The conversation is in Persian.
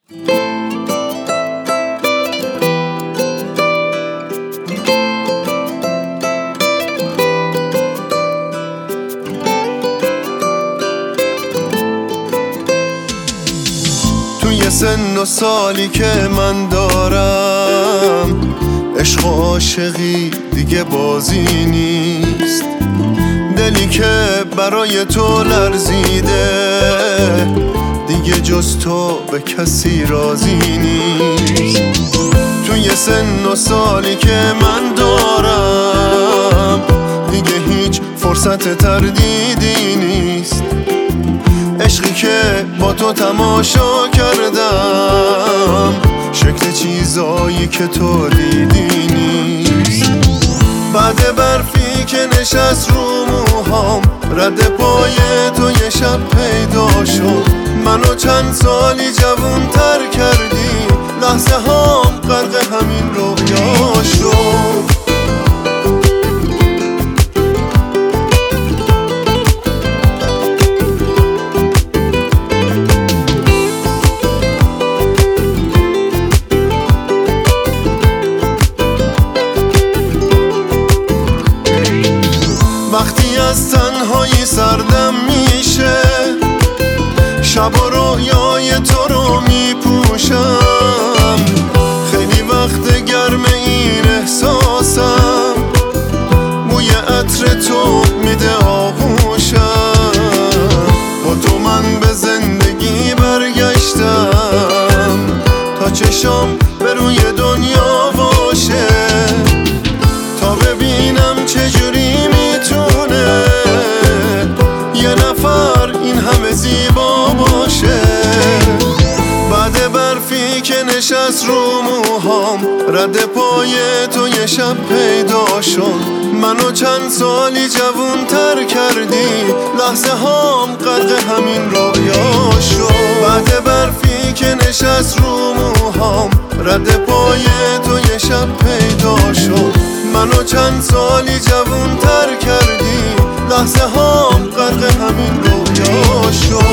توی سن و سالی که من دارم، عشق و عاشقی دیگه بازی نیست. دلی که برای تو لرزیده دیگه جز تو به کسی راضی نیست. توی سن و سالی که من دارم دیگه هیچ فرصت تردیدی نیست. عشقی که با تو تماشا کردم شکل چیزایی که تو دیدی نیست. بعد برفی که نشست رو موهام، رد پای تو یه شب پیدا شد. منو چند سالی جوون تر کردی، لحظه هام غرق همین رویا شد. وقتی از تنهایی سردم میشه، شب و رویای تو رو میپوشم. خیلی وقت گرم این احساسم، بوی عطر تو میده آغوشم. با تو من به زندگی برگشتم، تا چشام به روی دنیا باشه، تا ببینم چجوری میتونه یه نفر این همه زیبا باشه. بعد برفی که نشست رو موهام، رد پای تو یه شب پیدا شد. منو چند سالی جوون تر کردی، لحظه هام غرق همین رویا شد. بعد برفی که نشست رو موهام، رد پای تو یه شب پیدا شد. منو چند سالی جوون تر کردی، لحظه هام غرق همین رویا شد.